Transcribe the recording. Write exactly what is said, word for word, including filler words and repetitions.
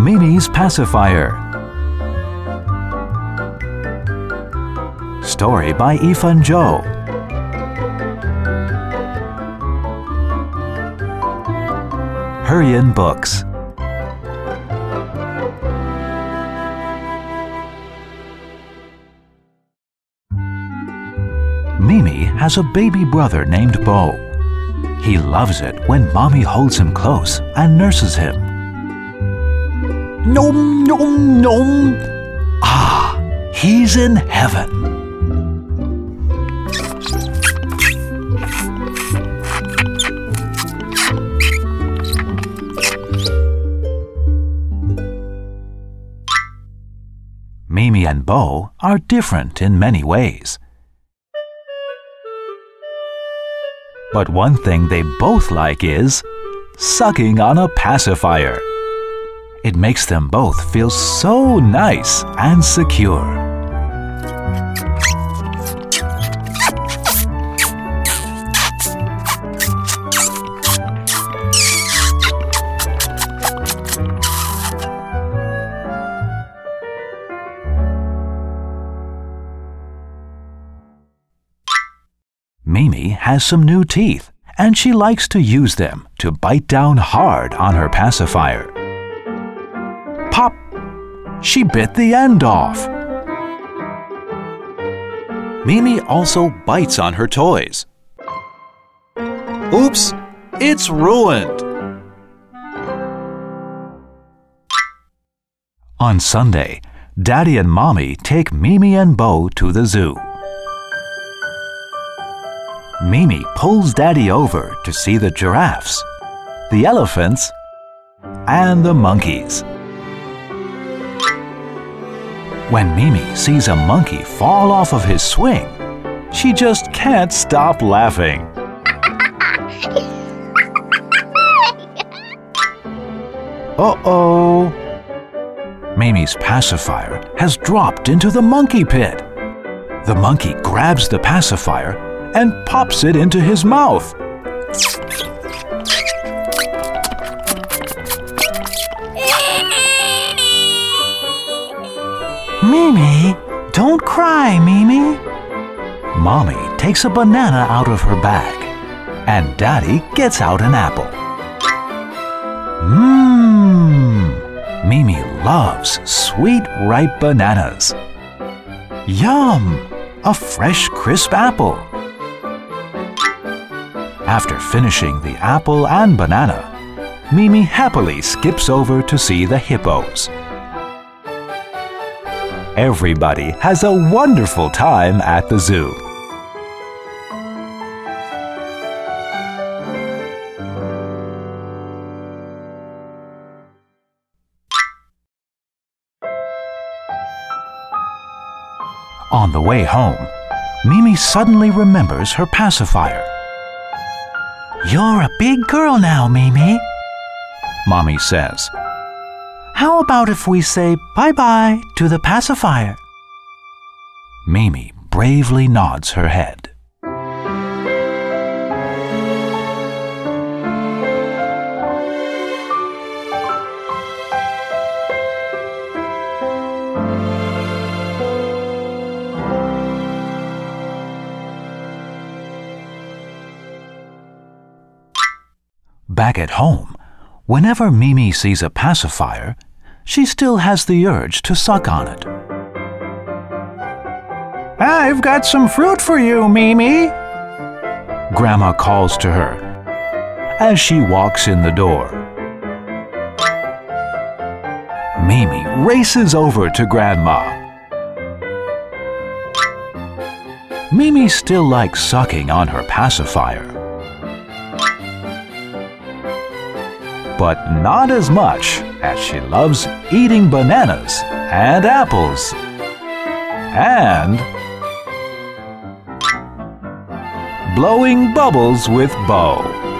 Mimi's Pacifier. Story by Yifan Zhou. Hurrian Books. Mimi has a baby brother named Bo. He loves it when Mommy holds him close and nurses him. Nom nom nom! Ah, he's in heaven. Mimi and Bo are different in many ways. But one thing they both like is sucking on a pacifier. It makes them both feel so nice and secure. Mimi has some new teeth, and she likes to use them to bite down hard on her pacifier. Pop! She bit the end off. Mimi also bites on her toys. Oops! It's ruined! On Sunday, Daddy and Mommy take Mimi and Bo to the zoo. Mimi pulls Daddy over to see the giraffes, the elephants, and the monkeys. When Mimi sees a monkey fall off of his swing, she just can't stop laughing. Uh-oh! Mimi's pacifier has dropped into the monkey pit. The monkey grabs the pacifier and pops it into his mouth. Mimi, don't cry, Mimi. Mommy takes a banana out of her bag, and Daddy gets out an apple. Mmm, Mimi loves sweet, ripe bananas. Yum, a fresh, crisp apple. After finishing the apple and banana, Mimi happily skips over to see the hippos. Everybody has a wonderful time at the zoo. On the way home, Mimi suddenly remembers her pacifier. You're a big girl now, Mimi, Mommy says. How about if we say bye-bye to the pacifier? Mimi bravely nods her head. Back at home, whenever Mimi sees a pacifier, she still has the urge to suck on it. I've got some fruit for you, Mimi, Grandma calls to her as she walks in the door. Mimi races over to Grandma. Mimi still likes sucking on her pacifier, but not as much as she loves eating bananas and apples and blowing bubbles with Bo.